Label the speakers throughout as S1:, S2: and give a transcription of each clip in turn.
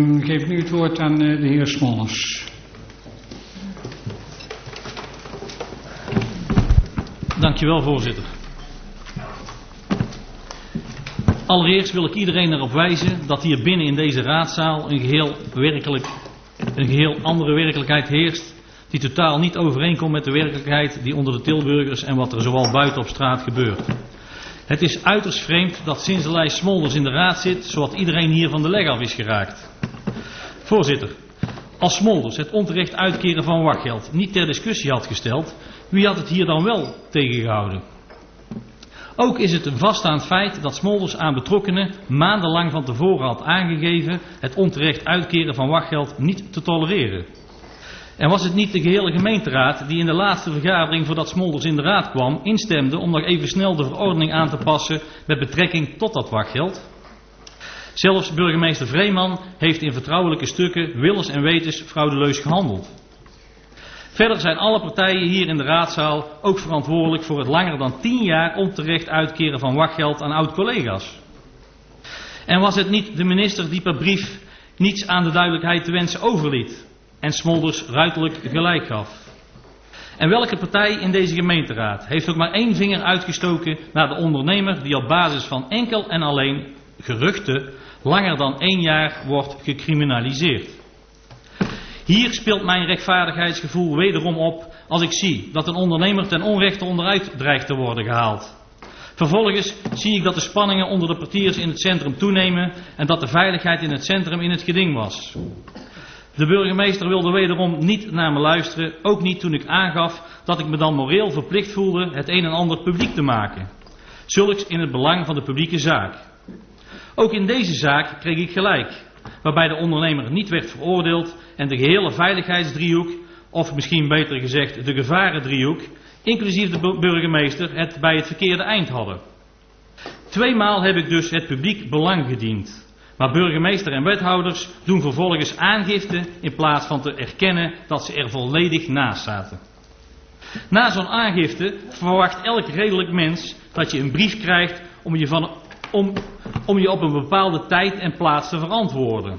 S1: geef nu het woord aan de heer Smolders.
S2: Dankjewel, voorzitter. Allereerst wil ik iedereen erop wijzen dat hier binnen in deze raadzaal een geheel andere werkelijkheid heerst, die totaal niet overeenkomt met de werkelijkheid die onder de Tilburgers en wat er zoal buiten op straat gebeurt. Het is uiterst vreemd dat sinds de lijst Smolders in de raad zit, zowat iedereen hier van de leg af is geraakt. Voorzitter, als Smolders het onterecht uitkeren van wachtgeld niet ter discussie had gesteld, wie had het hier dan wel tegengehouden? Ook is het een vaststaand feit dat Smolders aan betrokkenen maandenlang van tevoren had aangegeven het onterecht uitkeren van wachtgeld niet te tolereren. En was het niet de gehele gemeenteraad die in de laatste vergadering voordat Smolders in de raad kwam instemde om nog even snel de verordening aan te passen met betrekking tot dat wachtgeld? Zelfs burgemeester Vreeman heeft in vertrouwelijke stukken willens en wetens fraudeleus gehandeld. Verder zijn alle partijen hier in de raadzaal ook verantwoordelijk voor het langer dan 10 jaar onterecht uitkeren van wachtgeld aan oud-collega's. En was het niet de minister die per brief niets aan de duidelijkheid te wensen overliet en Smolders ruiterlijk gelijk gaf? En welke partij in deze gemeenteraad heeft ook maar 1 vinger uitgestoken naar de ondernemer die op basis van enkel en alleen geruchten langer dan 1 jaar wordt gecriminaliseerd? Hier speelt mijn rechtvaardigheidsgevoel wederom op als ik zie dat een ondernemer ten onrechte onderuit dreigt te worden gehaald. Vervolgens zie ik dat de spanningen onder de portiers in het centrum toenemen en dat de veiligheid in het centrum in het geding was. De burgemeester wilde wederom niet naar me luisteren, ook niet toen ik aangaf dat ik me dan moreel verplicht voelde het een en ander publiek te maken. Zulks in het belang van de publieke zaak. Ook in deze zaak kreeg ik gelijk, waarbij de ondernemer niet werd veroordeeld en de gehele veiligheidsdriehoek, of misschien beter gezegd de gevarendriehoek, inclusief de burgemeester, het bij het verkeerde eind hadden. 2 maal heb ik dus het publiek belang gediend. Maar burgemeester en wethouders doen vervolgens aangifte in plaats van te erkennen dat ze er volledig naast zaten. Na zo'n aangifte verwacht elk redelijk mens dat je een brief krijgt om je op een bepaalde tijd en plaats te verantwoorden.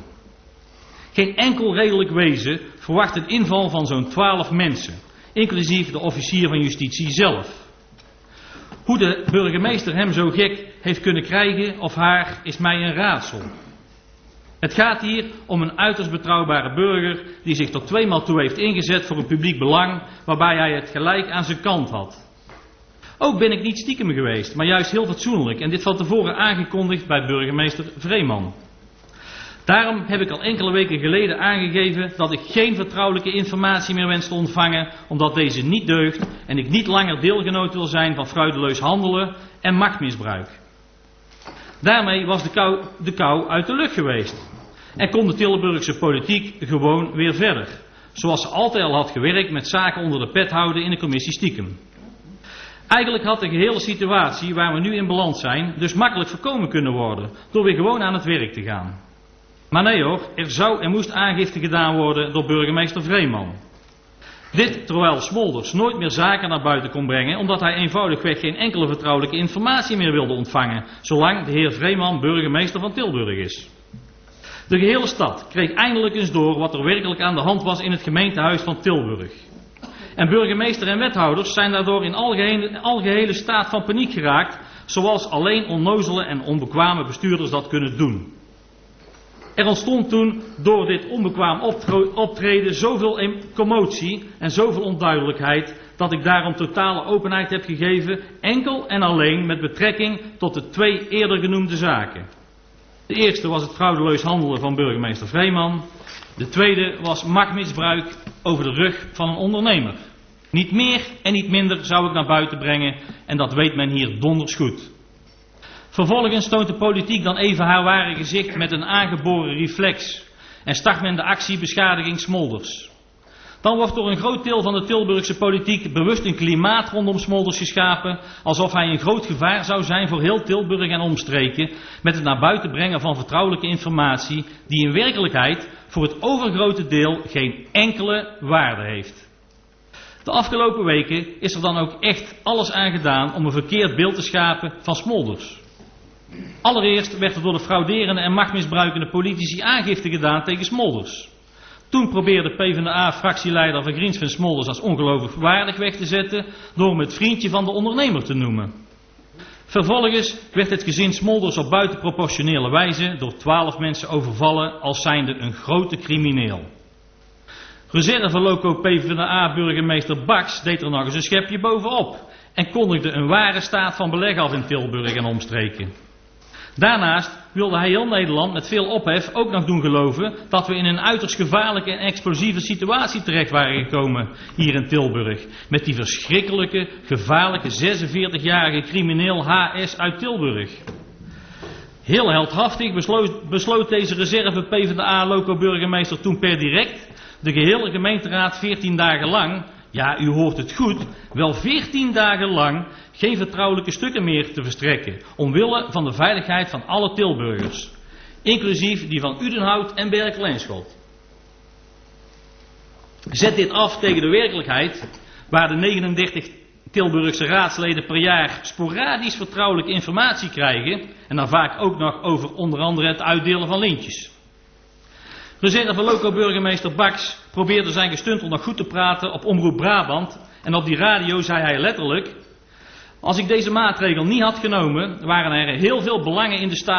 S2: Geen enkel redelijk wezen verwacht een inval van zo'n 12 mensen, inclusief de officier van justitie zelf. Hoe de burgemeester hem zo gek heeft kunnen krijgen of haar is mij een raadsel. Het gaat hier om een uiterst betrouwbare burger die zich tot 2 maal toe heeft ingezet voor een publiek belang waarbij hij het gelijk aan zijn kant had. Ook ben ik niet stiekem geweest, maar juist heel fatsoenlijk en dit van tevoren aangekondigd bij burgemeester Vreeman. Daarom heb ik al enkele weken geleden aangegeven dat ik geen vertrouwelijke informatie meer wens te ontvangen, omdat deze niet deugt en ik niet langer deelgenoot wil zijn van fraudeleus handelen en machtmisbruik. Daarmee was de kou uit de lucht geweest en kon de Tilburgse politiek gewoon weer verder, zoals ze altijd al had gewerkt met zaken onder de pet houden in de commissie stiekem. Eigenlijk had de gehele situatie waar we nu in beland zijn dus makkelijk voorkomen kunnen worden door weer gewoon aan het werk te gaan. Maar nee hoor, er zou en moest aangifte gedaan worden door burgemeester Vreeman. Dit terwijl Smolders nooit meer zaken naar buiten kon brengen omdat hij eenvoudigweg geen enkele vertrouwelijke informatie meer wilde ontvangen, zolang de heer Vreeman burgemeester van Tilburg is. De gehele stad kreeg eindelijk eens door wat er werkelijk aan de hand was in het gemeentehuis van Tilburg. En burgemeester en wethouders zijn daardoor in algehele staat van paniek geraakt, zoals alleen onnozele en onbekwame bestuurders dat kunnen doen. Er ontstond toen door dit onbekwaam optreden zoveel commotie en zoveel onduidelijkheid dat ik daarom totale openheid heb gegeven, enkel en alleen met betrekking tot de 2 eerder genoemde zaken. De eerste was het fraudeleus handelen van burgemeester Vreeman. De tweede was machtmisbruik over de rug van een ondernemer. Niet meer en niet minder zou ik naar buiten brengen en dat weet men hier donders goed. Vervolgens toont de politiek dan even haar ware gezicht met een aangeboren reflex en start men de actie beschadiging Smolders. Dan wordt door een groot deel van de Tilburgse politiek bewust een klimaat rondom Smolders geschapen, alsof hij een groot gevaar zou zijn voor heel Tilburg en omstreken, met het naar buiten brengen van vertrouwelijke informatie die in werkelijkheid voor het overgrote deel geen enkele waarde heeft. De afgelopen weken is er dan ook echt alles aan gedaan om een verkeerd beeld te schapen van Smolders. Allereerst werd er door de frauderende en machtmisbruikende politici aangifte gedaan tegen Smolders. Toen probeerde PvdA-fractieleider Van Griensven Smolders als ongeloofwaardig weg te zetten door hem het vriendje van de ondernemer te noemen. Vervolgens werd het gezin Smolders op buitenproportionele wijze door 12 mensen overvallen als zijnde een grote crimineel. Reserve-loco PvdA-burgemeester Baks deed er nog eens een schepje bovenop en kondigde een ware staat van beleg af in Tilburg en omstreken. Daarnaast wilde hij heel Nederland met veel ophef ook nog doen geloven dat we in een uiterst gevaarlijke en explosieve situatie terecht waren gekomen hier in Tilburg. Met die verschrikkelijke, gevaarlijke 46-jarige crimineel HS uit Tilburg. Heel heldhaftig besloot deze reserve PvdA-loco-burgemeester toen per direct de gehele gemeenteraad 14 dagen lang, ja u hoort het goed, wel 14 dagen lang geen vertrouwelijke stukken meer te verstrekken, omwille van de veiligheid van alle Tilburgers, inclusief die van Udenhout en Berkel-Leenschot. Zet dit af tegen de werkelijkheid, waar de 39 Tilburgse raadsleden per jaar sporadisch vertrouwelijke informatie krijgen, en dan vaak ook nog over onder andere het uitdelen van lintjes. Reserve-loco-burgemeester Baks probeerde zijn gestuntel nog goed te praten op Omroep Brabant en op die radio zei hij letterlijk: als ik deze maatregel niet had genomen, waren er heel veel belangen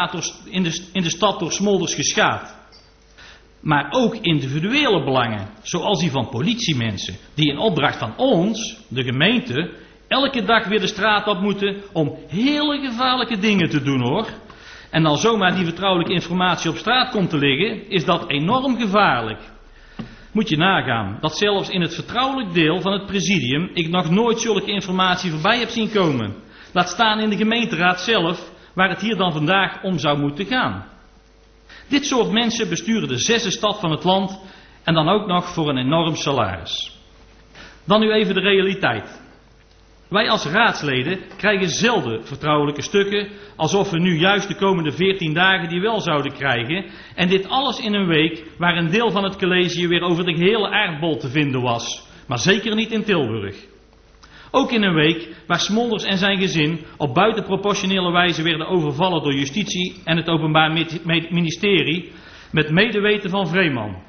S2: in de stad door Smolders geschaad. Maar ook individuele belangen, zoals die van politiemensen, die in opdracht van ons, de gemeente, elke dag weer de straat op moeten om hele gevaarlijke dingen te doen hoor. En dan zomaar die vertrouwelijke informatie op straat komt te liggen, is dat enorm gevaarlijk. Moet je nagaan dat zelfs in het vertrouwelijk deel van het presidium ik nog nooit zulke informatie voorbij heb zien komen. Laat staan in de gemeenteraad zelf, waar het hier dan vandaag om zou moeten gaan. Dit soort mensen besturen de 6e stad van het land en dan ook nog voor een enorm salaris. Dan nu even de realiteit. Wij als raadsleden krijgen zelden vertrouwelijke stukken, alsof we nu juist de komende 14 dagen die wel zouden krijgen. En dit alles in een week waar een deel van het college weer over de gehele aardbol te vinden was. Maar zeker niet in Tilburg. Ook in een week waar Smolders en zijn gezin op buitenproportionele wijze werden overvallen door justitie en het Openbaar Ministerie met medeweten van Vreeman.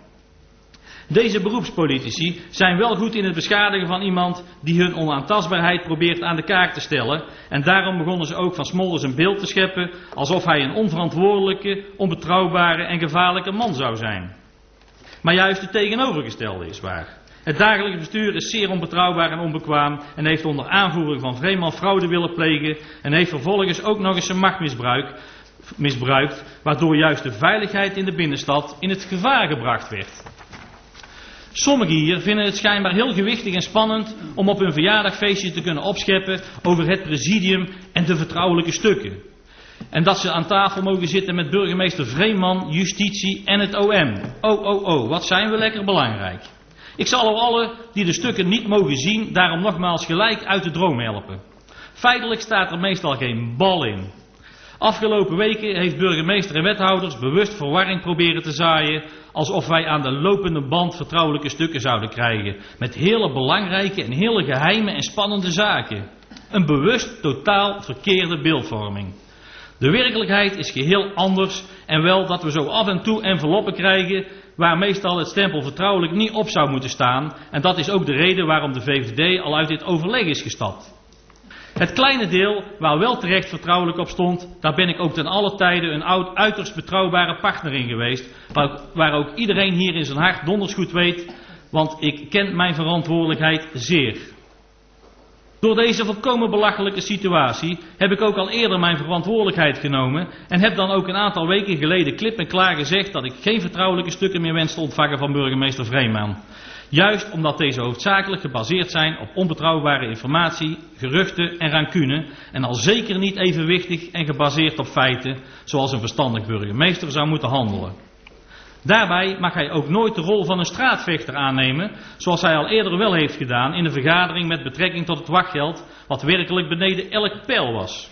S2: Deze beroepspolitici zijn wel goed in het beschadigen van iemand die hun onaantastbaarheid probeert aan de kaak te stellen. En daarom begonnen ze ook van Smolders een beeld te scheppen alsof hij een onverantwoordelijke, onbetrouwbare en gevaarlijke man zou zijn. Maar juist het tegenovergestelde is waar. Het dagelijks bestuur is zeer onbetrouwbaar en onbekwaam en heeft onder aanvoering van Vreeman fraude willen plegen en heeft vervolgens ook nog eens zijn macht misbruikt, waardoor juist de veiligheid in de binnenstad in het gevaar gebracht werd. Sommigen hier vinden het schijnbaar heel gewichtig en spannend om op hun verjaardagfeestje te kunnen opscheppen over het presidium en de vertrouwelijke stukken. En dat ze aan tafel mogen zitten met burgemeester Vreeman, justitie en het OM. Wat zijn we lekker belangrijk. Ik zal allen die de stukken niet mogen zien daarom nogmaals gelijk uit de droom helpen. Feitelijk staat er meestal geen bal in. Afgelopen weken heeft burgemeester en wethouders bewust verwarring proberen te zaaien, alsof wij aan de lopende band vertrouwelijke stukken zouden krijgen, met hele belangrijke en hele geheime en spannende zaken. Een bewust totaal verkeerde beeldvorming. De werkelijkheid is geheel anders en wel dat we zo af en toe enveloppen krijgen waar meestal het stempel vertrouwelijk niet op zou moeten staan en dat is ook de reden waarom de VVD al uit dit overleg is gestapt. Het kleine deel waar wel terecht vertrouwelijk op stond, daar ben ik ook ten alle tijde een uiterst betrouwbare partner in geweest, waar ook iedereen hier in zijn hart donders goed weet, want ik ken mijn verantwoordelijkheid zeer. Door deze volkomen belachelijke situatie heb ik ook al eerder mijn verantwoordelijkheid genomen en heb dan ook een aantal weken geleden klip en klaar gezegd dat ik geen vertrouwelijke stukken meer wens te ontvangen van burgemeester Vreeman. Juist omdat deze hoofdzakelijk gebaseerd zijn op onbetrouwbare informatie, geruchten en rancune en al zeker niet evenwichtig en gebaseerd op feiten zoals een verstandig burgemeester zou moeten handelen. Daarbij mag hij ook nooit de rol van een straatvechter aannemen, zoals hij al eerder wel heeft gedaan in een vergadering met betrekking tot het wachtgeld, wat werkelijk beneden elk peil was.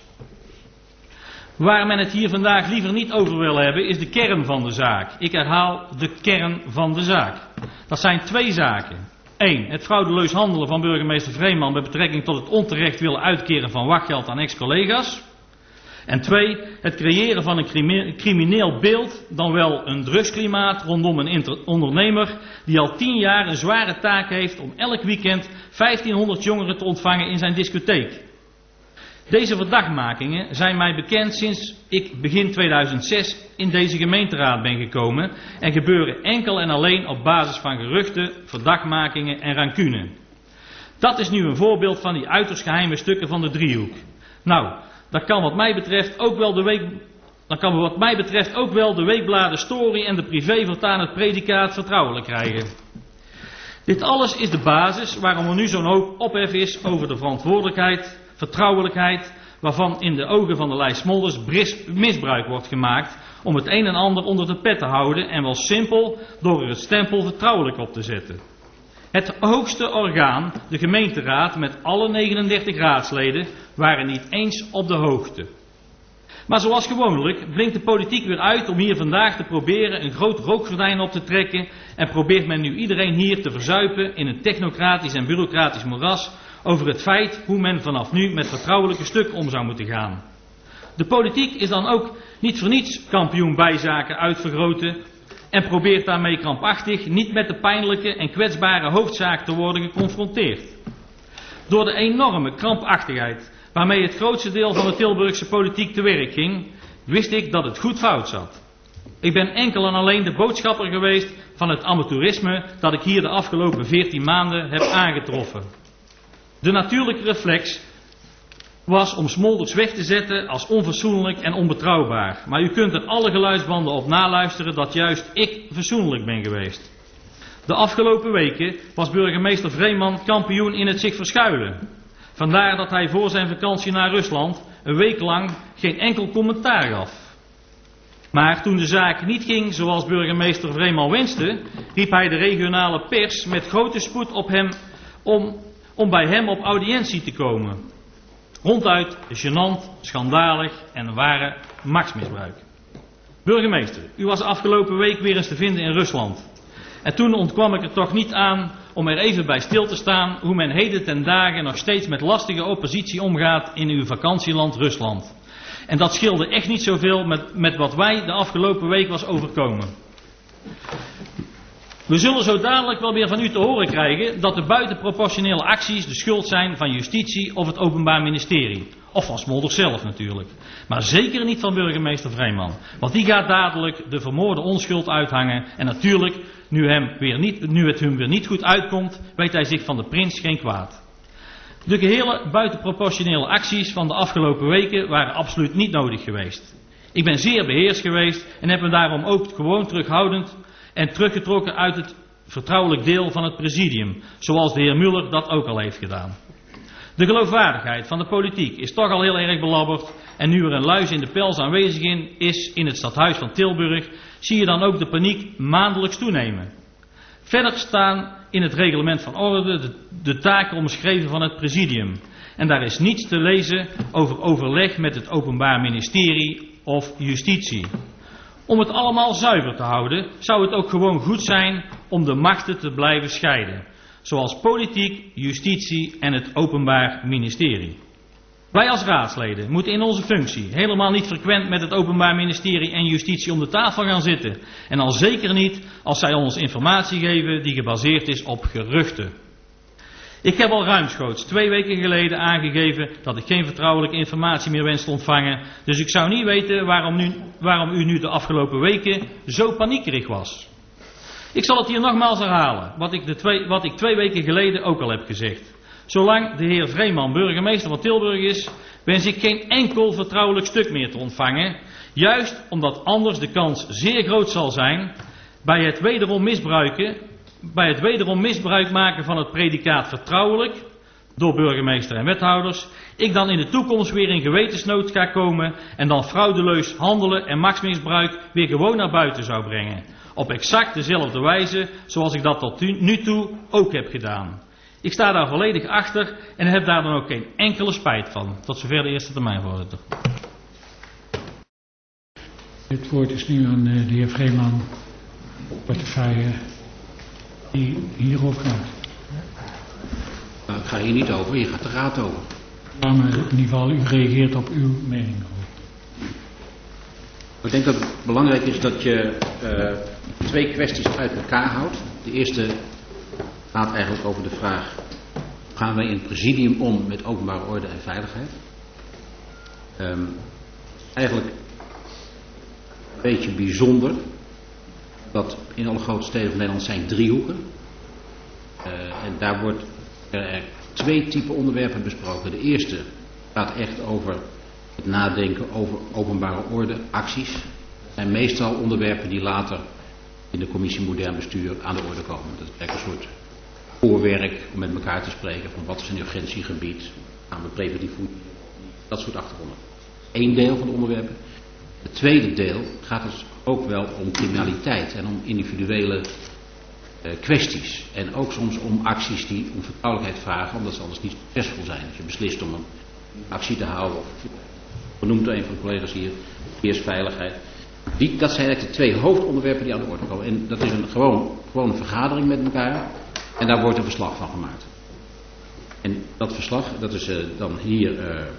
S2: Waar men het hier vandaag liever niet over wil hebben, is de kern van de zaak. Ik herhaal, de kern van de zaak. Dat zijn 2 zaken. 1. Het fraudeleus handelen van burgemeester Vreeman met betrekking tot het onterecht willen uitkeren van wachtgeld aan ex-collega's. En 2, het creëren van een crimineel beeld, dan wel een drugsklimaat rondom een ondernemer die al 10 jaar een zware taak heeft om elk weekend 1500 jongeren te ontvangen in zijn discotheek. Deze verdachtmakingen zijn mij bekend sinds ik begin 2006 in deze gemeenteraad ben gekomen en gebeuren enkel en alleen op basis van geruchten, verdachtmakingen en rancune. Dat is nu een voorbeeld van die uiterst geheime stukken van de driehoek. Nou, dat kan wat mij betreft ook wel de weekbladen Story en de privé voortaan het predicaat vertrouwelijk krijgen. Dit alles is de basis waarom er nu zo'n hoop ophef is over de verantwoordelijkheid, vertrouwelijkheid, waarvan in de ogen van de Lei Smolders misbruik wordt gemaakt om het een en ander onder de pet te houden en wel simpel door er het stempel vertrouwelijk op te zetten. Het hoogste orgaan, de gemeenteraad met alle 39 raadsleden, waren niet eens op de hoogte. Maar zoals gewoonlijk blinkt de politiek weer uit om hier vandaag te proberen een groot rookgordijn op te trekken en probeert men nu iedereen hier te verzuipen in een technocratisch en bureaucratisch moeras over het feit hoe men vanaf nu met vertrouwelijke stukken om zou moeten gaan. De politiek is dan ook niet voor niets kampioen bijzaken uitvergroten en probeert daarmee krampachtig niet met de pijnlijke en kwetsbare hoofdzaak te worden geconfronteerd. Door de enorme krampachtigheid waarmee het grootste deel van de Tilburgse politiek te werk ging, wist ik dat het goed fout zat. Ik ben enkel en alleen de boodschapper geweest van het amateurisme dat ik hier de afgelopen 14 maanden heb aangetroffen. De natuurlijke reflex was om Smolders weg te zetten als onfatsoenlijk en onbetrouwbaar. Maar u kunt er alle geluidsbanden op naluisteren dat juist ik fatsoenlijk ben geweest. De afgelopen weken was burgemeester Vreeman kampioen in het zich verschuilen. Vandaar dat hij voor zijn vakantie naar Rusland een week lang geen enkel commentaar gaf. Maar toen de zaak niet ging zoals burgemeester Vreeman wenste, riep hij de regionale pers met grote spoed op hem om bij hem op audiëntie te komen. Ronduit gênant, schandalig en een ware machtsmisbruik. Burgemeester, u was afgelopen week weer eens te vinden in Rusland. En toen ontkwam ik er toch niet aan om er even bij stil te staan hoe men heden ten dagen nog steeds met lastige oppositie omgaat in uw vakantieland Rusland. En dat scheelde echt niet zoveel met wat wij de afgelopen week was overkomen. We zullen zo dadelijk wel weer van u te horen krijgen dat de buitenproportionele acties de schuld zijn van justitie of het Openbaar Ministerie. Of van Smolders zelf natuurlijk. Maar zeker niet van burgemeester Vreeman. Want die gaat dadelijk de vermoorde onschuld uithangen. En natuurlijk, nu het hem weer niet goed uitkomt, weet hij zich van de prins geen kwaad. De gehele buitenproportionele acties van de afgelopen weken waren absoluut niet nodig geweest. Ik ben zeer beheerst geweest en heb me daarom ook gewoon terughoudend en teruggetrokken uit het vertrouwelijk deel van het presidium, zoals de heer Muller dat ook al heeft gedaan. De geloofwaardigheid van de politiek is toch al heel erg belabberd en nu er een luis in de pels aanwezig is in het stadhuis van Tilburg, zie je dan ook de paniek maandelijks toenemen. Verder staan in het reglement van orde de taken omschreven van het presidium en daar is niets te lezen over overleg met het Openbaar Ministerie of Justitie. Om het allemaal zuiver te houden, zou het ook gewoon goed zijn om de machten te blijven scheiden. Zoals politiek, justitie en het Openbaar Ministerie. Wij als raadsleden moeten in onze functie helemaal niet frequent met het Openbaar Ministerie en Justitie om de tafel gaan zitten. En al zeker niet als zij ons informatie geven die gebaseerd is op geruchten. Ik heb al ruimschoots 2 weken geleden aangegeven dat ik geen vertrouwelijke informatie meer wens te ontvangen. Dus ik zou niet weten waarom u nu de afgelopen weken zo paniekerig was. Ik zal het hier nogmaals herhalen, wat ik 2 weken geleden ook al heb gezegd. Zolang de heer Vreeman burgemeester van Tilburg is, wens ik geen enkel vertrouwelijk stuk meer te ontvangen. Juist omdat anders de kans zeer groot zal zijn bij het wederom misbruik maken van het predicaat vertrouwelijk door burgemeester en wethouders, ik dan in de toekomst weer in gewetensnood ga komen en dan fraudeleus handelen en machtsmisbruik weer gewoon naar buiten zou brengen. Op exact dezelfde wijze zoals ik dat tot nu toe ook heb gedaan. Ik sta daar volledig achter en heb daar dan ook geen enkele spijt van. Tot zover de eerste termijn, voorzitter.
S1: Het woord is nu aan de heer Vreeman, portefeuille, die hierop gaat.
S3: Nou, ik ga hier niet over, hier gaat de raad over.
S1: Ja, maar in ieder geval, u reageert op uw mening.
S4: Ik denk dat het belangrijk is dat je twee kwesties uit elkaar houdt. De eerste gaat eigenlijk over de vraag: gaan wij in het presidium om met openbare orde en veiligheid? Eigenlijk een beetje bijzonder dat in alle grote steden van Nederland zijn driehoeken. En daar wordt er twee typen onderwerpen besproken. De eerste gaat echt over het nadenken over openbare orde, acties. Dat zijn meestal onderwerpen die later in de commissie modern bestuur aan de orde komen. Dat is eigenlijk een soort voorwerk om met elkaar te spreken van wat is een urgentiegebied, gaan we preventief voeden, dat soort achtergronden. Eén deel van de onderwerpen. Het tweede deel gaat dus ook wel om criminaliteit en om individuele kwesties. En ook soms om acties die om vertrouwelijkheid vragen, omdat ze anders niet succesvol zijn. Als je beslist om een actie te houden, of benoemt een van de collega's hier, verkeersveiligheid. Dat zijn eigenlijk de twee hoofdonderwerpen die aan de orde komen. En dat is gewoon een vergadering met elkaar. En daar wordt een verslag van gemaakt. En dat verslag, dat is dan hier,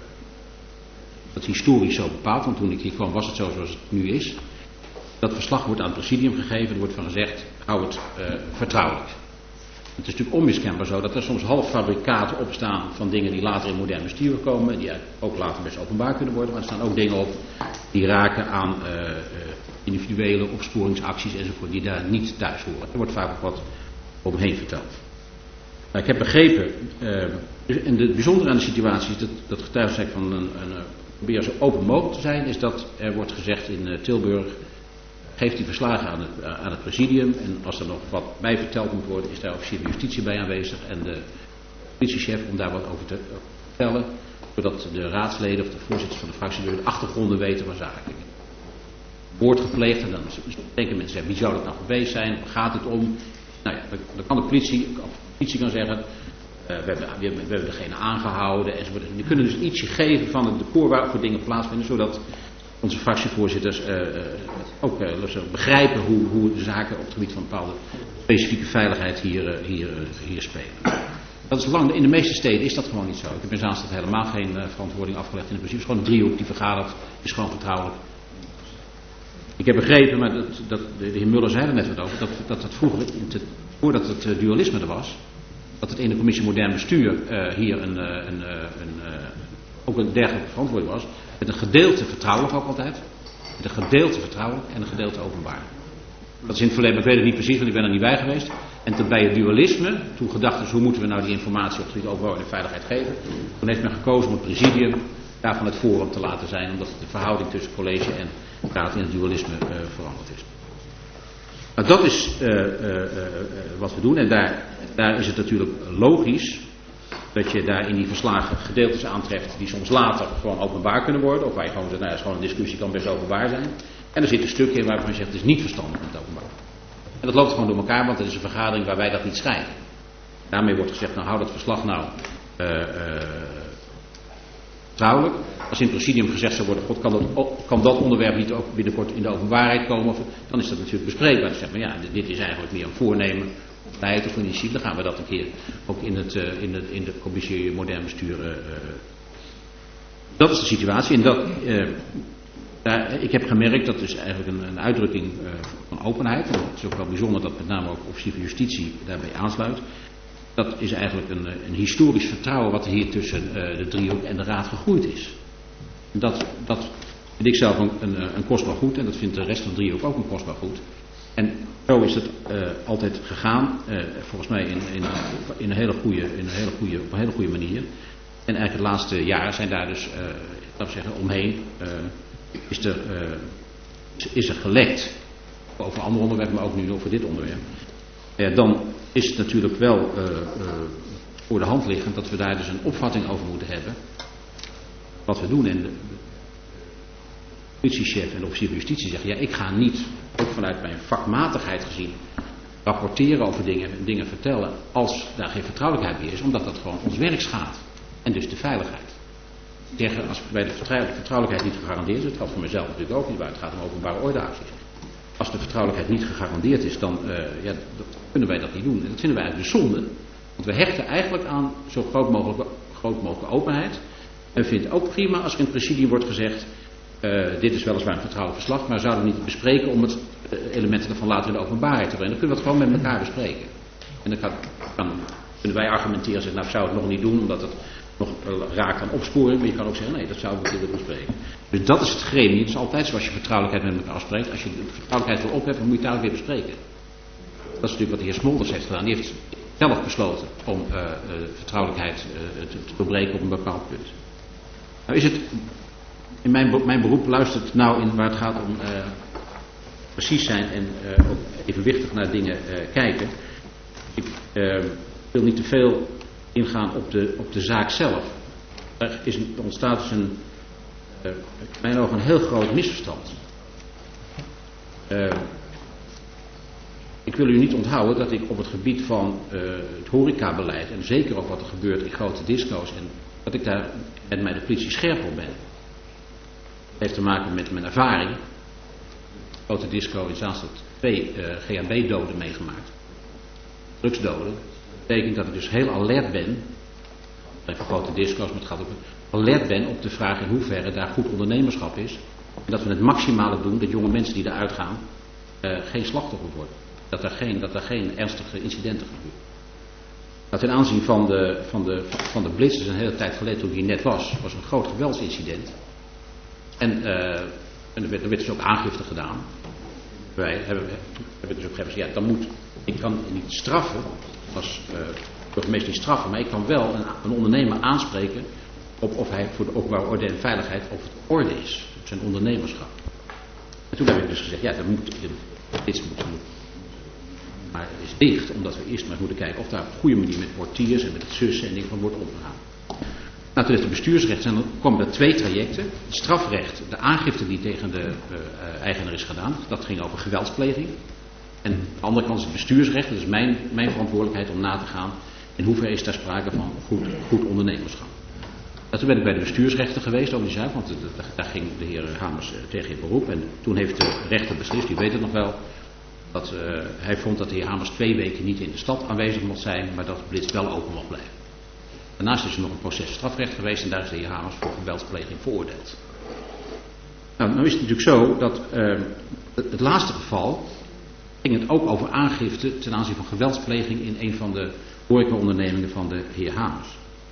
S4: dat is historisch zo bepaald. Want toen ik hier kwam was het zo zoals het nu is. Dat verslag wordt aan het presidium gegeven. Er wordt van gezegd, hou het vertrouwelijk. Het is natuurlijk onmiskenbaar zo dat er soms halffabrikaten opstaan van dingen die later in modern bestuur komen. Die ook later best openbaar kunnen worden. Maar er staan ook dingen op die raken aan individuele opsporingsacties enzovoort. Die daar niet thuis horen. Er wordt vaak ook wat omheen verteld. Nou, ik heb begrepen, en het bijzondere aan de situatie is dat getuige ik van probeer zo open mogelijk te zijn, is dat er wordt gezegd in Tilburg, geeft die verslagen aan het presidium en als er nog wat bij verteld moet worden, is daar officier van justitie bij aanwezig en de politiechef om daar wat over te vertellen, zodat de raadsleden of de voorzitters van de fractie de achtergronden weten van zaken. Wordt gepleegd en dan denken mensen, wie zou dat nou geweest zijn, waar gaat het om? Nou ja, dan kan de politie kan zeggen, we hebben degene aangehouden enzovoort. Die kunnen dus ietsje geven van het decor waarvoor dingen plaatsvinden, zodat onze fractievoorzitters ook begrijpen hoe de zaken op het gebied van bepaalde specifieke veiligheid hier spelen. Dat is lang, in de meeste steden is dat gewoon niet zo. Ik heb in Zaanstad helemaal geen verantwoording afgelegd in het principe. Het is gewoon een driehoek die vergadert, is gewoon vertrouwelijk. Ik heb begrepen, maar de heer Muller zei er net wat over, dat het vroeger, voordat het dualisme er was, dat het in de commissie modern bestuur hier ook een dergelijke verantwoording was, met een gedeelte vertrouwelijk ook altijd, met een gedeelte vertrouwelijk en een gedeelte openbaar. Dat is in het verleden, maar ik weet het niet precies, want ik ben er niet bij geweest. En bij het dualisme, toen gedacht is hoe moeten we nou die informatie op het gebied openbaar en veiligheid geven, toen heeft men gekozen om het presidium daarvan het forum te laten zijn, omdat de verhouding tussen college en raad in het dualisme veranderd is. Nou, dat is wat we doen en daar is het natuurlijk logisch dat je daar in die verslagen gedeeltes aantreft die soms later gewoon openbaar kunnen worden, of waar je gewoon zegt, nou ja, is gewoon een discussie, kan best openbaar zijn. En er zit een stuk in waarvan je zegt, het is niet verstandig om het openbaar. En dat loopt gewoon door elkaar, want het is een vergadering waar wij dat niet schrijven. Daarmee wordt gezegd, nou hou dat verslag nou vertrouwelijk. Als in het presidium gezegd zou worden, God, kan dat onderwerp niet ook binnenkort in de openbaarheid komen, dan is dat natuurlijk bespreekbaar. Dan zeg maar, ja, dit is eigenlijk meer een voornemen, of beleid of een initiatief. Dan gaan we dat een keer ook in de commissie modern bestuur. Dat is de situatie. En ik heb gemerkt, dat is eigenlijk een uitdrukking van openheid. En het is ook wel bijzonder dat met name ook officier van justitie daarbij aansluit. Dat is eigenlijk een historisch vertrouwen wat er hier tussen de driehoek en de raad gegroeid is. En dat vind ik zelf een kostbaar goed en dat vindt de rest van de driehoek ook een kostbaar goed. En zo is het altijd gegaan, volgens mij op een hele goede manier. En eigenlijk de laatste jaren zijn daar dus, laten we zeggen, omheen is er gelekt over andere onderwerpen, maar ook nu over dit onderwerp. Dan is het natuurlijk wel voor de hand liggend dat we daar dus een opvatting over moeten hebben. Wat we doen. En de politiechef en de officier van justitie zeggen, ja, ik ga niet, ook vanuit mijn vakmatigheid gezien, rapporteren over dingen vertellen als daar geen vertrouwelijkheid meer is, omdat dat gewoon ons werk schaadt. En dus de veiligheid. Zeggen, als bij de vertrouwelijkheid niet gegarandeerd is, dat geldt voor mezelf natuurlijk ook niet, waar het gaat om openbare ordeacties. Als de vertrouwelijkheid niet gegarandeerd is, dan kunnen wij dat niet doen. En dat vinden wij eigenlijk de zonde. Want we hechten eigenlijk aan zo groot mogelijke openheid. En we vinden het ook prima als er in het presidium wordt gezegd, dit is weliswaar een vertrouwelijk verslag, maar zouden we niet bespreken om het elementen ervan later in de openbaarheid te brengen. Dan kunnen we het gewoon met elkaar bespreken. En dan kunnen wij argumenteren en zeggen, nou, ik zou het nog niet doen, omdat het nog raakt aan opsporing. Maar je kan ook zeggen, nee, dat zouden we willen bespreken. Dus dat is het gremium. Het is altijd zoals je vertrouwelijkheid met elkaar afspreekt. Als je de vertrouwelijkheid wil opheffen, moet je het daar weer bespreken. Dat is natuurlijk wat de heer Smolders heeft gedaan. Die heeft zelf besloten om vertrouwelijkheid te doorbreken op een bepaald punt. Nou is het, in mijn beroep luistert nou in waar het gaat om precies zijn en ook evenwichtig naar dingen kijken. Ik wil niet te veel ingaan op de zaak zelf. Er ontstaat dus in mijn ogen een heel groot misverstand. Ik wil u niet onthouden dat ik op het gebied van het horecabeleid en zeker ook wat er gebeurt in grote disco's en dat ik daar met mij de politie scherp op ben. Het heeft te maken met mijn ervaring. De grote disco in Zaanstad 2 GHB-doden meegemaakt. Drugsdoden. Dat betekent dat ik dus heel alert ben. Even grote disco's, maar het gaat ook alert ben op de vraag in hoeverre daar goed ondernemerschap is. En dat we het maximale doen dat jonge mensen die eruit gaan geen slachtoffer worden. Dat er geen ernstige incidenten gebeuren. Nou, ten aanzien van de blitz, dus een hele tijd geleden toen ik hier net was een groot geweldsincident. En er werd dus ook aangifte gedaan. Wij hebben dus ook gezegd, ja, ik kan niet straffen, als burgemeester niet straffen, maar ik kan wel een ondernemer aanspreken of hij voor de openbare orde en veiligheid of het orde is, op zijn ondernemerschap. En toen heb ik dus gezegd, ja, dit moet maar het is dicht, omdat we eerst maar moeten kijken of daar op een goede manier met portiers en met het sussen en dingen van wordt omgegaan. Nou, toen is het bestuursrecht en dan komen er 2 trajecten. Het strafrecht, de aangifte die tegen de eigenaar is gedaan, dat ging over geweldspleging. En aan de andere kant is het bestuursrecht, dat is mijn verantwoordelijkheid om na te gaan in hoeverre is daar sprake van goed ondernemerschap. Nou, toen ben ik bij de bestuursrechter geweest over die zaak, want daar ging de heer Hamers tegen in beroep. En toen heeft de rechter beslist, die weet het nog wel, dat hij vond dat de heer Hamers 2 weken niet in de stad aanwezig mocht zijn, maar dat de blitz wel open mocht blijven. Daarnaast is er nog een proces strafrecht geweest en daar is de heer Hamers voor geweldspleging veroordeeld. Nou is het natuurlijk zo dat het laatste geval ging het ook over aangifte ten aanzien van geweldspleging in een van de horecaondernemingen van de heer Hamers.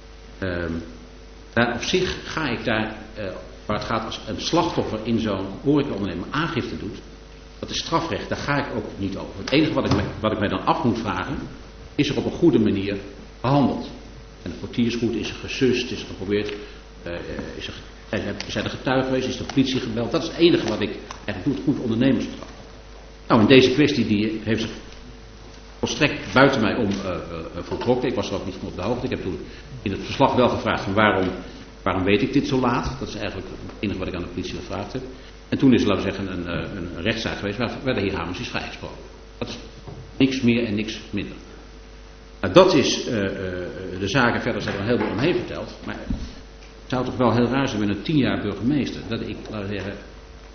S4: Op zich ga ik daar, waar het gaat als een slachtoffer in zo'n horecaonderneming aangifte doet, dat is strafrecht, daar ga ik ook niet over. Het enige wat ik mij dan af moet vragen, is er op een goede manier behandeld. En de portier is goed, is er gesust, is er geprobeerd, zijn er getuigen geweest, is de politie gebeld. Dat is het enige wat ik eigenlijk doe, het goed ondernemerschap. Nou, in deze kwestie die heeft zich volstrekt buiten mij om voltrokken. Ik was er ook niet van op de hoogte. Ik heb toen in het verslag wel gevraagd van waarom weet ik dit zo laat. Dat is eigenlijk het enige wat ik aan de politie gevraagd heb. En toen is er, laten we zeggen, een rechtszaak geweest waar de heer Hamers is vrijgesproken. Dat is niks meer en niks minder. Nou, dat is de zaak en verder zijn er een heleboel omheen verteld. Maar het zou toch wel heel raar zijn met een 10 jaar burgemeester dat ik, laten we zeggen,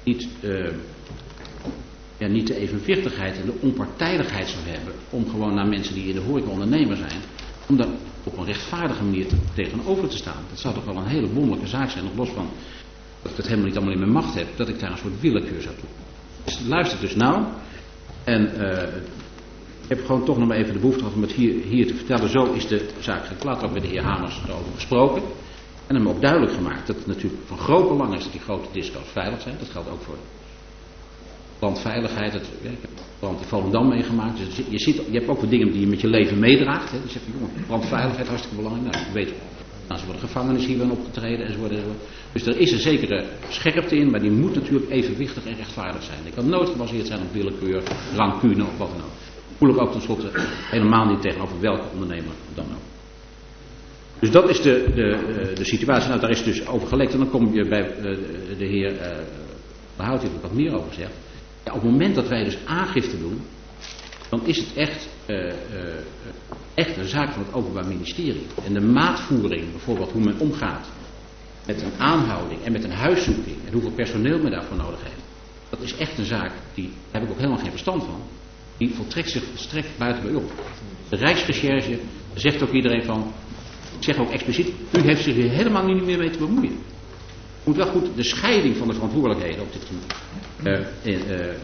S4: niet de evenwichtigheid en de onpartijdigheid zou hebben om gewoon naar mensen die in de horeca ondernemer zijn, om daar op een rechtvaardige manier tegenover te staan. Dat zou toch wel een hele wonderlijke zaak zijn, nog los van dat ik het helemaal niet allemaal in mijn macht heb, dat ik daar een soort willekeur zou doen. Dus luister dus nou en ik heb gewoon toch nog maar even de behoefte gehad om het hier te vertellen. Zo is de zaak geklaard, ook met de heer Hamers erover gesproken. En hem ook duidelijk gemaakt dat het natuurlijk van groot belang is dat die grote disco's veilig zijn. Dat geldt ook voor brandveiligheid. Ik heb brand in Volendam meegemaakt. Dus je hebt ook wat dingen die je met je leven meedraagt. Hè. Je zegt, jongen, brandveiligheid hartstikke belangrijk. Nou, je weet, ze worden gevangenis hier wel opgetreden enzovoort. Dus er is een zekere scherpte in, maar die moet natuurlijk evenwichtig en rechtvaardig zijn. Die kan nooit gebaseerd zijn op willekeur, rancune of wat dan ook. Voel ik ook tenslotte helemaal niet tegenover welke ondernemer dan ook. Dus dat is de situatie. Nou, daar is dus over gelekt. En dan kom je bij de heer daar houdt hij er wat meer over zegt. Ja, op het moment dat wij dus aangifte doen, dan is het echt een zaak van het Openbaar Ministerie. En de maatvoering, bijvoorbeeld hoe men omgaat met een aanhouding en met een huiszoeking en hoeveel personeel men daarvoor nodig heeft, dat is echt een zaak, daar heb ik ook helemaal geen verstand van. Die voltrekt zich volstrekt buiten bij op. De Rijksrecherche zegt ook iedereen van, ik zeg ook expliciet, u heeft zich hier helemaal niet meer mee te bemoeien. moet wel goed de scheiding van de verantwoordelijkheden op dit gebied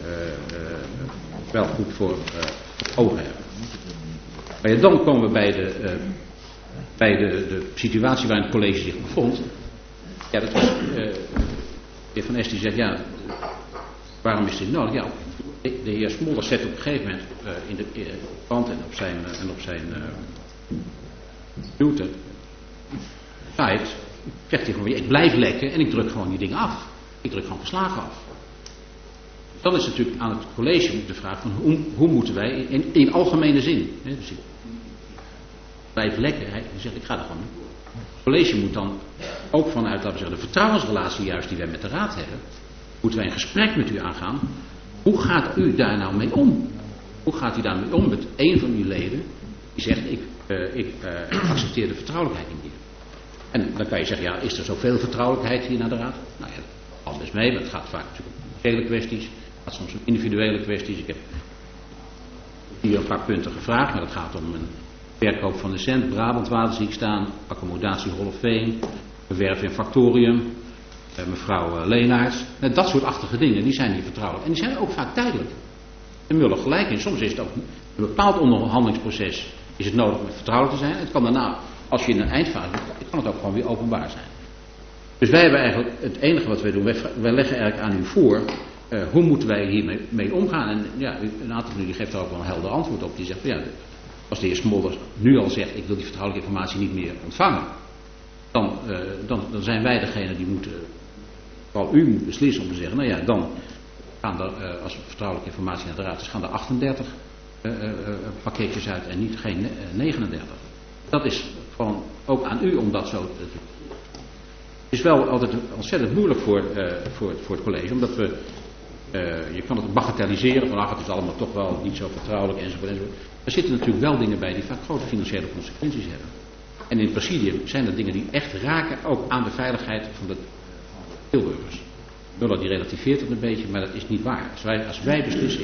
S4: wel goed voor ogen hebben. Maar ja, dan komen we bij de situatie waarin het college zich bevond. Ja, dat was, de heer Van Es die zegt, ja, waarom is dit nodig? Ja, de heer Smolders zet op een gegeven moment in de krant en op zijn computer, site, zegt hij gewoon, ik blijf lekken en ik druk gewoon die dingen af. Ik druk gewoon verslagen af. Dan is het natuurlijk aan het college de vraag van hoe moeten wij in algemene zin. Hè, dus ik blijf lekken, hij zegt ik ga er gewoon mee. Het college moet dan ook vanuit, laten we zeggen, de vertrouwensrelatie juist die wij met de raad hebben, moeten wij een gesprek met u aangaan. Hoe gaat u daar nou mee om? Hoe gaat u daarmee om met een van uw leden die zegt ik accepteer de vertrouwelijkheid niet meer. En dan kan je zeggen, ja, is er zoveel vertrouwelijkheid hier naar de raad? Nou ja, dat valt best mee, want het gaat vaak natuurlijk om financiële kwesties, het gaat soms om individuele kwesties. Ik heb hier een paar punten gevraagd, maar dat gaat om een verkoop van de cent, Brabantwater zie ik staan, accommodatie Holleveen, verwerf in Factorium, mevrouw Leenaerts. Dat soort achtige dingen, die zijn niet vertrouwelijk. En die zijn ook vaak tijdelijk. En Muller gelijk in, soms is het ook een bepaald onderhandelingsproces is het nodig om vertrouwelijk te zijn. Het kan daarna, als je in een eindfase bent, kan het ook gewoon weer openbaar zijn. Dus wij hebben eigenlijk, het enige wat wij doen, wij leggen eigenlijk aan u voor, hoe moeten wij hiermee omgaan. En ja, een aantal van jullie geeft daar ook wel een helder antwoord op. Die zegt, ja, als de heer Smolders nu al zegt, ik wil die vertrouwelijke informatie niet meer ontvangen, dan zijn wij degene die moeten, vooral u moet beslissen om te zeggen, nou ja, dan gaan er, als vertrouwelijke informatie naar de raad is, gaan er 38 pakketjes uit en geen 39. Dat is gewoon ook aan u om dat zo te doen. Het is wel altijd ontzettend moeilijk voor het college, omdat je kan het bagatelliseren van het is allemaal toch wel niet zo vertrouwelijk enzovoort. Er zitten natuurlijk wel dingen bij die vaak grote financiële consequenties hebben. En in het presidium zijn er dingen die echt raken ook aan de veiligheid van de deelburgers. Muller die relativeert het een beetje, maar dat is niet waar. Als wij beslissen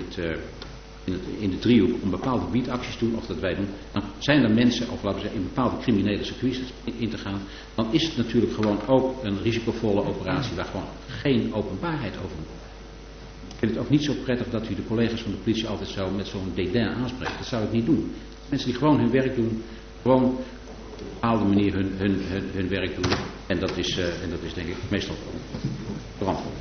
S4: in de driehoek om bepaalde gebiedacties te doen, of dat wij doen, dan zijn er mensen, of laten we zeggen, in bepaalde criminele circuits in te gaan, dan is het natuurlijk gewoon ook een risicovolle operatie waar gewoon geen openbaarheid over moet. Ik vind het ook niet zo prettig dat u de collega's van de politie altijd zo met zo'n dédain aanspreekt. Dat zou ik niet doen. Mensen die gewoon hun werk doen, gewoon op een bepaalde manier hun werk doen. En dat is denk ik meestal verantwoord.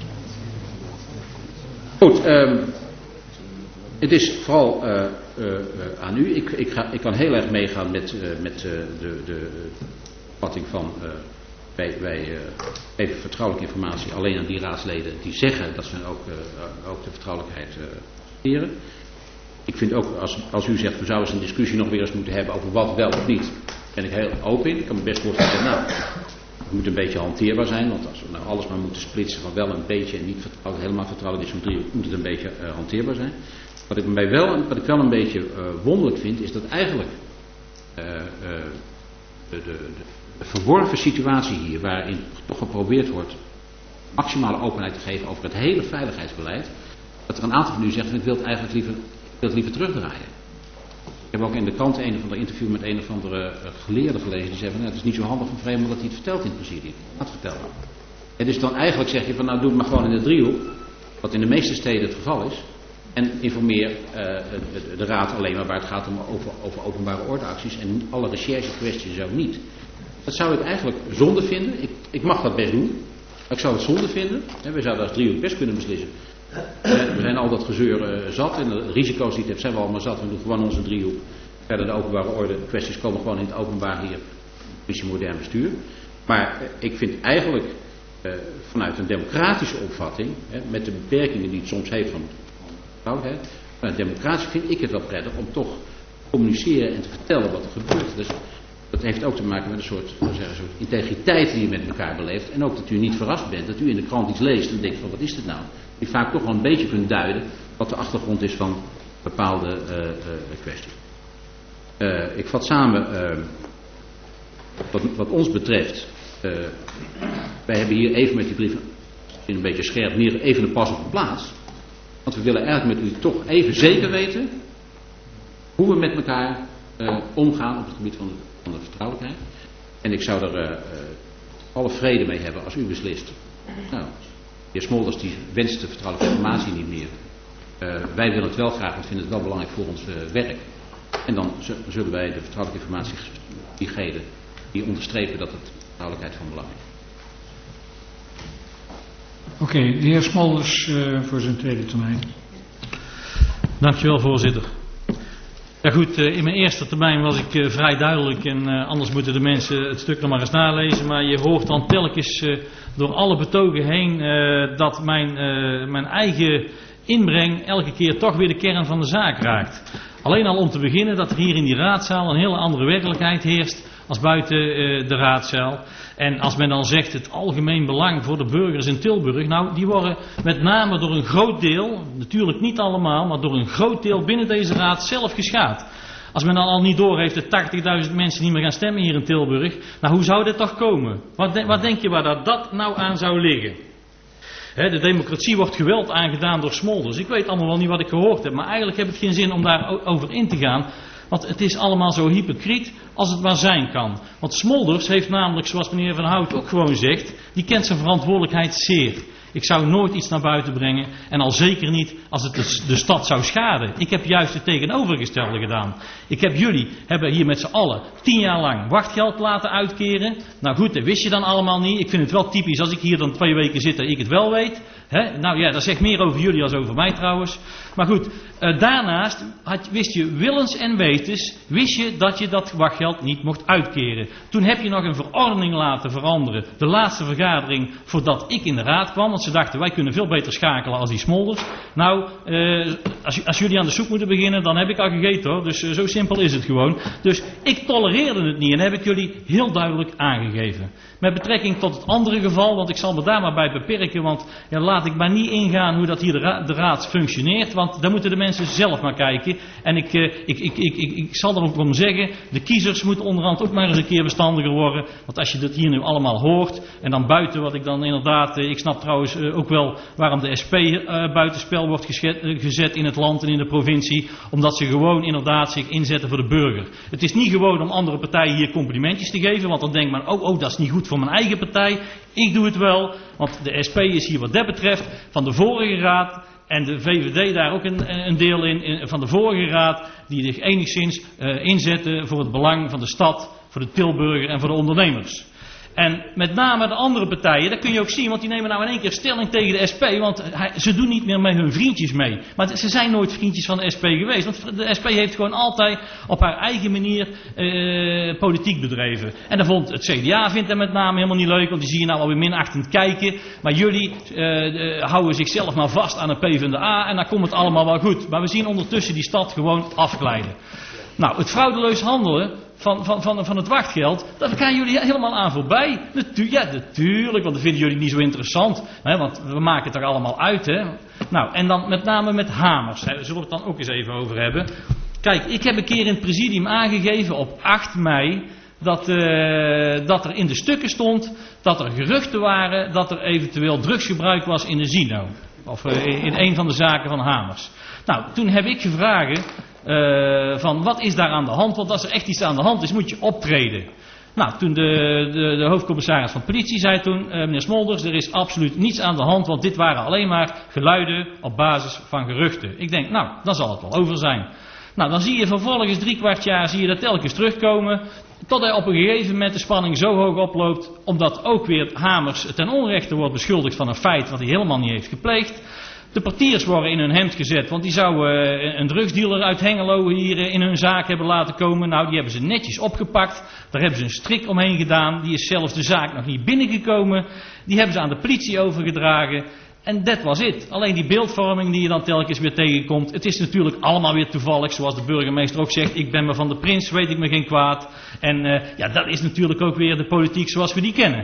S4: Goed, het is vooral aan u. Ik kan heel erg meegaan met de opvatting van wij geven vertrouwelijke informatie alleen aan die raadsleden die zeggen dat ze ook de vertrouwelijkheid accepteren. Ik vind ook, als u zegt, we zouden eens een discussie nog weer eens moeten hebben over wat wel of niet, ben ik heel open in. Ik kan me best voorstellen, nou, het moet een beetje hanteerbaar zijn, want als we nou alles maar moeten splitsen van wel een beetje en niet helemaal vertrouwelijk is van driehoek, moet het een beetje hanteerbaar zijn. Wat ik wel een beetje wonderlijk vind, is dat eigenlijk de verworven situatie hier, waarin toch geprobeerd wordt maximale openheid te geven over het hele veiligheidsbeleid, dat er een aantal van u zegt, ik wil het eigenlijk liever terugdraaien. Ik heb ook in de krant een of ander interview met een of andere geleerde gelezen, die zei van, het is niet zo handig van Vreemel dat hij het vertelt in het presidium. Laat het vertellen. En dus dan eigenlijk zeg je van, nou doe het maar gewoon in de driehoek, wat in de meeste steden het geval is, en informeer de raad alleen maar waar het gaat om over openbare ordeacties en alle recherchekwesties zo niet. Dat zou ik eigenlijk zonde vinden. Ik mag dat best doen. Maar ik zou het zonde vinden. We zouden als driehoek best kunnen beslissen. We zijn al dat gezeur zat. En de risico's die het heeft zijn we allemaal zat. We doen gewoon onze driehoek. Verder de openbare orde kwesties komen gewoon in het openbaar hier. Politie modern bestuur. Maar ik vind eigenlijk vanuit een democratische opvatting. Met de beperkingen die het soms heeft van vanuit democratie vind ik het wel prettig om toch te communiceren en te vertellen wat er gebeurt. Dus dat heeft ook te maken met een soort integriteit die je met elkaar beleeft. En ook dat u niet verrast bent, dat u in de krant iets leest en denkt van wat is dit nou? Die vaak toch wel een beetje kunt duiden wat de achtergrond is van bepaalde kwesties. Ik vat samen wat ons betreft. Wij hebben hier even met die brief in een beetje scherp neer even een pas op de plaats. Want we willen eigenlijk met u toch even zeker weten hoe we met elkaar omgaan op het gebied van de vertrouwelijkheid. En ik zou er alle vrede mee hebben als u beslist. Nou, de heer Smolders die wenst de vertrouwelijke informatie niet meer. Wij willen het wel graag, want vinden het wel belangrijk voor ons werk. En dan zullen wij de vertrouwelijke informatie geven die onderstrepen dat het vertrouwelijkheid van belang is.
S1: Oké, de heer Smolders voor zijn tweede termijn.
S2: Dankjewel, voorzitter. Ja goed, in mijn eerste termijn was ik vrij duidelijk en anders moeten de mensen het stuk nog maar eens nalezen. Maar je hoort dan telkens door alle betogen heen dat mijn eigen inbreng elke keer toch weer de kern van de zaak raakt. Alleen al om te beginnen dat er hier in die raadzaal een hele andere werkelijkheid heerst als buiten de raadzaal. En als men dan zegt het algemeen belang voor de burgers in Tilburg, nou die worden met name door een groot deel, natuurlijk niet allemaal, maar door een groot deel binnen deze raad zelf geschaad. Als men dan al niet doorheeft dat 80.000 mensen niet meer gaan stemmen hier in Tilburg, nou hoe zou dit toch komen? Wat denk je waar dat nou aan zou liggen? De democratie wordt geweld aangedaan door Smolders. Ik weet allemaal wel niet wat ik gehoord heb, maar eigenlijk heb ik geen zin om daarover in te gaan. Want het is allemaal zo hypocriet als het maar zijn kan. Want Smolders heeft namelijk, zoals meneer Van Hout ook gewoon zegt, die kent zijn verantwoordelijkheid zeer. Ik zou nooit iets naar buiten brengen en al zeker niet als het de stad zou schaden. Ik heb juist het tegenovergestelde gedaan. Jullie hebben hier met z'n allen 10 jaar lang wachtgeld laten uitkeren. Nou goed, dat wist je dan allemaal niet. Ik vind het wel typisch als ik hier dan 2 weken zit dat ik het wel weet. Nou ja, dat zegt meer over jullie als over mij trouwens. Maar goed, daarnaast wist je willens en wetens, wist je dat je dat wachtgeld niet mocht uitkeren. Toen heb je nog een verordening laten veranderen. De laatste vergadering voordat ik in de raad kwam. Want ze dachten, wij kunnen veel beter schakelen als die Smolders. Nou, als jullie aan de soep moeten beginnen, dan heb ik al gegeten hoor. Dus zo simpel is het gewoon. Dus ik tolereerde het niet en heb ik jullie heel duidelijk aangegeven. Met betrekking tot het andere geval, want ik zal me daar maar bij beperken. Want ja, laat ik maar niet ingaan hoe dat hier de raad functioneert. Want daar moeten de mensen zelf maar kijken. En ik zal er ook om zeggen, de kiezers moeten onderhand ook maar eens een keer verstandiger worden. Want als je dat hier nu allemaal hoort, en dan buiten wat ik dan inderdaad, ik snap trouwens ook wel waarom de SP buitenspel wordt gezet in het land en in de provincie. Omdat ze gewoon inderdaad zich inzetten voor de burger. Het is niet gewoon om andere partijen hier complimentjes te geven. Want dan denkt men, oh dat is niet goed voor mijn eigen partij. Ik doe het wel, want de SP is hier wat dat betreft van de vorige raad. En de VVD daar ook een deel in van de vorige raad. Die zich enigszins inzetten voor het belang van de stad, voor de Tilburger en voor de ondernemers. En met name de andere partijen, dat kun je ook zien, want die nemen nou in één keer stelling tegen de SP, want ze doen niet meer met hun vriendjes mee. Maar ze zijn nooit vriendjes van de SP geweest, want de SP heeft gewoon altijd op haar eigen manier politiek bedreven. En dan vond het CDA vindt dat met name helemaal niet leuk, want die zie je nou alweer minachtend kijken. Maar jullie houden zichzelf maar vast aan de PvdA en dan komt het allemaal wel goed. Maar we zien ondertussen die stad gewoon afglijden. Nou, het fraudeleus handelen van het wachtgeld, daar gaan jullie helemaal aan voorbij. Natuurlijk, want dat vinden jullie niet zo interessant. Hè, want we maken het er allemaal uit. Hè. Nou, en dan met name met hamers. Daar zullen we het dan ook eens even over hebben. Kijk, ik heb een keer in het presidium aangegeven op 8 mei... dat er in de stukken stond dat er geruchten waren dat er eventueel drugsgebruik was in de Zino. Of in een van de zaken van Hamers. Nou, toen heb ik gevraagd van wat is daar aan de hand? Want als er echt iets aan de hand is, moet je optreden. Nou, toen de hoofdcommissaris van politie zei toen, meneer Smolders, er is absoluut niets aan de hand, want dit waren alleen maar geluiden op basis van geruchten. Ik denk, nou, dan zal het wel over zijn. Nou, dan zie je vervolgens 3/4 jaar zie je dat telkens terugkomen, tot hij op een gegeven moment de spanning zo hoog oploopt, omdat ook weer Hamers ten onrechte wordt beschuldigd van een feit wat hij helemaal niet heeft gepleegd. De portiers worden in hun hemd gezet, want die zouden een drugsdealer uit Hengelo hier in hun zaak hebben laten komen. Nou, die hebben ze netjes opgepakt. Daar hebben ze een strik omheen gedaan. Die is zelfs de zaak nog niet binnengekomen. Die hebben ze aan de politie overgedragen. En dat was het. Alleen die beeldvorming die je dan telkens weer tegenkomt. Het is natuurlijk allemaal weer toevallig, zoals de burgemeester ook zegt. Ik ben me van de prins, weet ik me geen kwaad. En ja, dat is natuurlijk ook weer de politiek zoals we die kennen.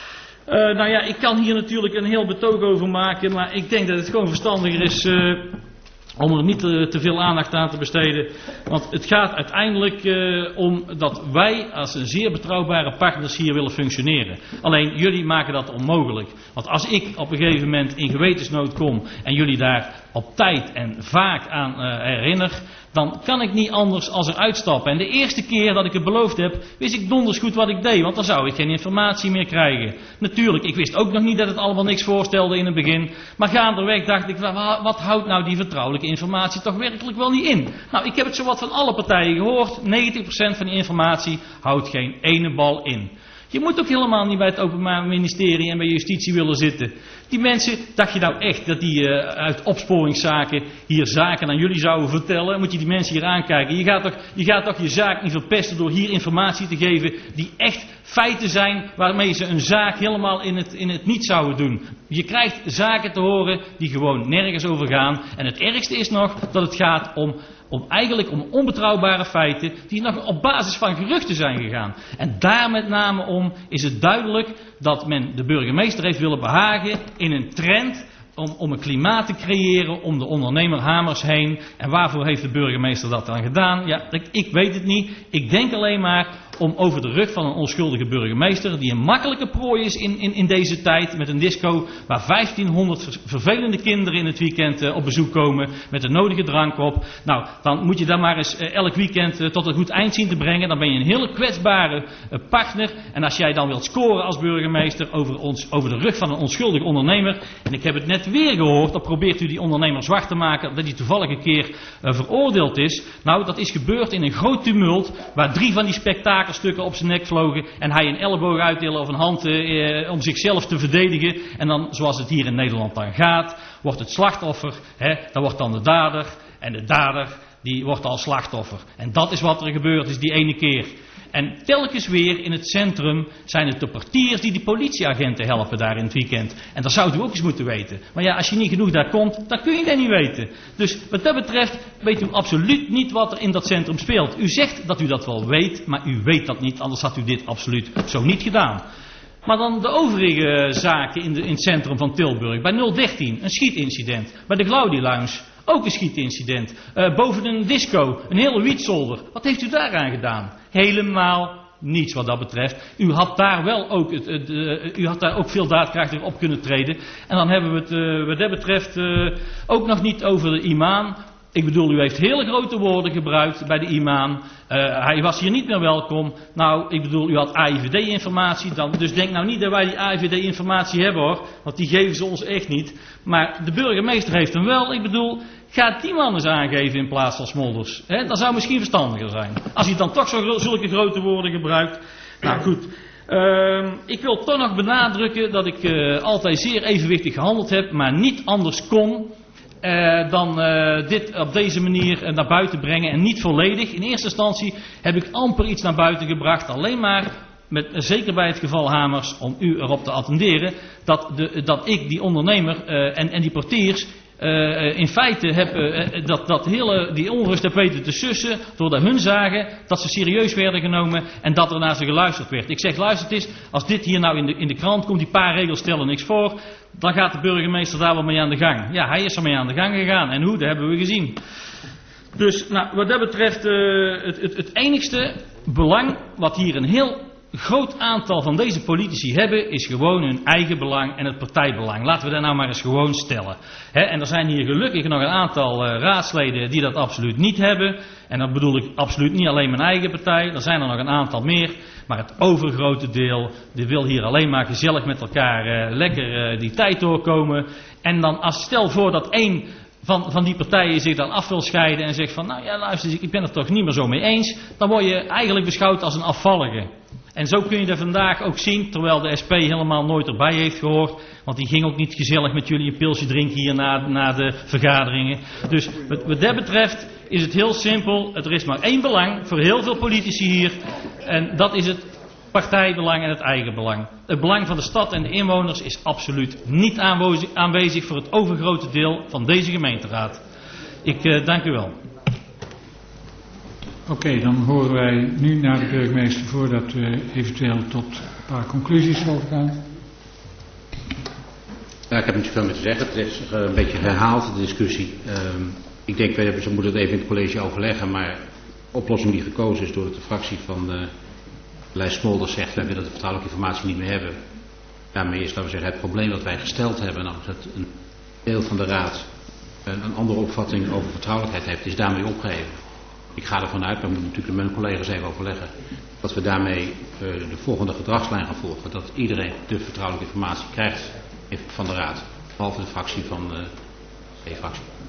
S2: Nou ja, ik kan hier natuurlijk een heel betoog over maken, maar ik denk dat het gewoon verstandiger is om er niet te veel aandacht aan te besteden. Want het gaat uiteindelijk om dat wij als een zeer betrouwbare partners hier willen functioneren. Alleen jullie maken dat onmogelijk. Want als ik op een gegeven moment in gewetensnood kom en jullie daar op tijd en vaak aan herinner, dan kan ik niet anders als eruit stappen. En de eerste keer dat ik het beloofd heb, wist ik donders goed wat ik deed, want dan zou ik geen informatie meer krijgen. Natuurlijk, ik wist ook nog niet dat het allemaal niks voorstelde in het begin, maar gaandeweg dacht ik, wat houdt nou die vertrouwelijke informatie toch werkelijk wel niet in? Nou, ik heb het zowat van alle partijen gehoord, 90% van die informatie houdt geen ene bal in. Je moet ook helemaal niet bij het Openbaar Ministerie en bij Justitie willen zitten. Die mensen, dacht je nou echt dat die uit opsporingszaken hier zaken aan jullie zouden vertellen? Moet je die mensen hier aankijken? Je gaat toch je zaak niet verpesten door hier informatie te geven die echt feiten zijn waarmee ze een zaak helemaal in het niet zouden doen. Je krijgt zaken te horen die gewoon nergens over gaan. En het ergste is nog dat het gaat om onbetrouwbare feiten die nog op basis van geruchten zijn gegaan. En daar met name om is het duidelijk dat men de burgemeester heeft willen behagen in een trend om een klimaat te creëren om de ondernemer Hamers heen. En waarvoor heeft de burgemeester dat dan gedaan? Ja, ik weet het niet. Ik denk alleen maar om over de rug van een onschuldige burgemeester, die een makkelijke prooi is in deze tijd, met een disco waar 1500 vervelende kinderen in het weekend op bezoek komen, met de nodige drank op. Nou, dan moet je daar maar eens elk weekend tot een goed eind zien te brengen. Dan ben je een hele kwetsbare partner. En als jij dan wilt scoren als burgemeester over de rug van een onschuldige ondernemer, en ik heb het net weer gehoord, dan probeert u die ondernemer zwart te maken, dat hij toevallig een keer veroordeeld is. Nou, dat is gebeurd in een groot tumult, waar 3 van die spektakelstukken op zijn nek vlogen en hij een elleboog uitdeelde of een hand om zichzelf te verdedigen. En dan, zoals het hier in Nederland dan gaat, wordt het slachtoffer, dan wordt dan de dader, en de dader die wordt al slachtoffer. En dat is wat er gebeurd is die ene keer. En telkens weer in het centrum zijn het de portiers die politieagenten helpen daar in het weekend. En dat zou u ook eens moeten weten. Maar ja, als je niet genoeg daar komt, dan kun je dat niet weten. Dus wat dat betreft weet u absoluut niet wat er in dat centrum speelt. U zegt dat u dat wel weet, maar u weet dat niet, anders had u dit absoluut zo niet gedaan. Maar dan de overige zaken in het centrum van Tilburg. Bij 013, een schietincident. Bij de Glaudi Lounge, ook een schietincident. Boven een disco, een hele wietzolder. Wat heeft u daaraan gedaan? Helemaal niets wat dat betreft. U had daar wel ook, veel daadkrachtiger op kunnen treden. En dan hebben we het wat dat betreft ook nog niet over de imam. Ik bedoel, u heeft hele grote woorden gebruikt bij de imam. Hij was hier niet meer welkom. Nou, ik bedoel, u had AIVD-informatie. Dus denk nou niet dat wij die AIVD-informatie hebben hoor. Want die geven ze ons echt niet. Maar de burgemeester heeft hem wel. Ik bedoel, ga die man eens aangeven in plaats van Smolders. Dat zou misschien verstandiger zijn. Als hij dan toch zulke grote woorden gebruikt. Nou goed. Ik wil toch nog benadrukken dat ik altijd zeer evenwichtig gehandeld heb. Maar niet anders kon dan dit op deze manier naar buiten brengen en niet volledig. In eerste instantie heb ik amper iets naar buiten gebracht, alleen maar, zeker bij het geval Hamers, om u erop te attenderen, dat ik die ondernemer en die portiers in feite heb die onrust heb weten te sussen, doordat hun zagen dat ze serieus werden genomen en dat er naar ze geluisterd werd. Ik zeg, luister eens, als dit hier nou in de krant komt, die paar regels stellen niks voor, dan gaat de burgemeester daar wel mee aan de gang. Ja, hij is er mee aan de gang gegaan. En hoe, dat hebben we gezien. Dus nou, wat dat betreft, het enigste belang wat hier een heel groot aantal van deze politici hebben, is gewoon hun eigen belang en het partijbelang. Laten we dat nou maar eens gewoon stellen. En er zijn hier gelukkig nog een aantal raadsleden die dat absoluut niet hebben. En dan bedoel ik absoluut niet alleen mijn eigen partij. Er zijn er nog een aantal meer. Maar het overgrote deel, die wil hier alleen maar gezellig met elkaar lekker die tijd doorkomen. En dan stel voor dat één van die partijen zich dan af wil scheiden en zegt van, nou ja, luister, ik ben het toch niet meer zo mee eens. Dan word je eigenlijk beschouwd als een afvallige. En zo kun je dat vandaag ook zien, terwijl de SP helemaal nooit erbij heeft gehoord. Want die ging ook niet gezellig met jullie een pilsje drinken hier na de vergaderingen. Dus wat dat betreft is het heel simpel. Er is maar één belang voor heel veel politici hier. En dat is het partijbelang en het eigen belang. Het belang van de stad en de inwoners is absoluut niet aanwezig voor het overgrote deel van deze gemeenteraad. Ik dank u wel.
S1: Oké, dan horen wij nu naar de burgemeester voordat we eventueel tot een paar conclusies overgaan.
S4: Ja, ik heb niet zoveel meer te zeggen. Het is een beetje herhaald, de discussie. Ik denk, we moeten het even in het college overleggen, maar de oplossing die gekozen is door de fractie van Lijst Smolders zegt, wij willen de vertrouwelijke informatie niet meer hebben. Daarmee is, laten we zeggen, het probleem dat wij gesteld hebben, namelijk dat een deel van de raad een andere opvatting over vertrouwelijkheid heeft, is daarmee opgeheven. Ik ga ervan uit, maar moet natuurlijk met mijn collega's even overleggen, dat we daarmee de volgende gedragslijn gaan volgen. Dat iedereen de vertrouwelijke informatie krijgt van de Raad, behalve de fractie van de fractie.